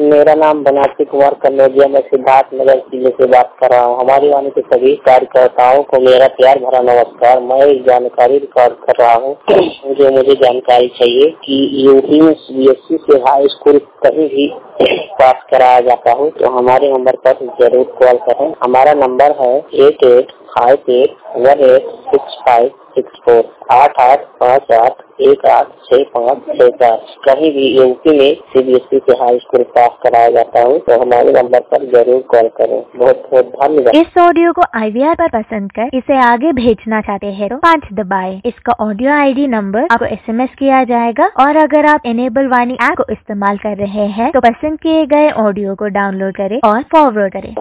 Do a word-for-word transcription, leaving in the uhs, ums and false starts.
मेरा नाम बनाती कुमार कन्नौजिया, मैं सिद्धार्थ नगर जिले से बात कर रहा हूँ। हमारी वाणी के सभी कार्यकर्ताओं को मेरा प्यार भरा नमस्कार। मैं एक जानकारी रिकॉर्ड कर रहा हूँ मुझे मुझे जानकारी चाहिए कि यूपी में सीबीएसई से हाई स्कूल कहीं भी पास कराया जाता हो तो हमारे नंबर पर जरूर कॉल करें। हमारा नंबर है eight eight five eight one eight six five six four आठ आठ पाँच आठ एक आठ छह पाँच छह चार। कहीं भी यूपी में सीबीएसई से हाई स्कूल पास कराया जाता हो तो हमारे नंबर पर जरूर कॉल करें। बहुत बहुत धन्यवाद। इस ऑडियो को आईवीआर पर पसंद कर इसे आगे भेजना चाहते हैं तो पाँच दबाएं। इसका ऑडियो आईडी नंबर आपको एसएमएस किया जाएगा और अगर आप इनेबल वाणी ऐप को इस्तेमाल कर रहे हैं तो पसंद किए गए ऑडियो को डाउनलोड करें और फॉरवर्ड करें।